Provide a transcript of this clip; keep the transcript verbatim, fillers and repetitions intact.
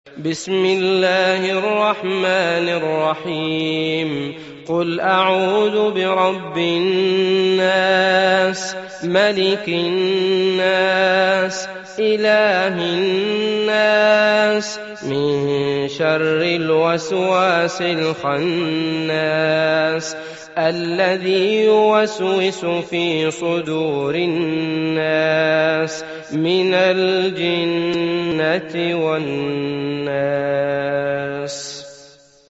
بسم الله الرحمن الرحيم قل أعوذ برب الناس ملك الناس إله الناس من شر الوسواس الخناس الذي يوسوس في صدور الناس من الجنة والناس.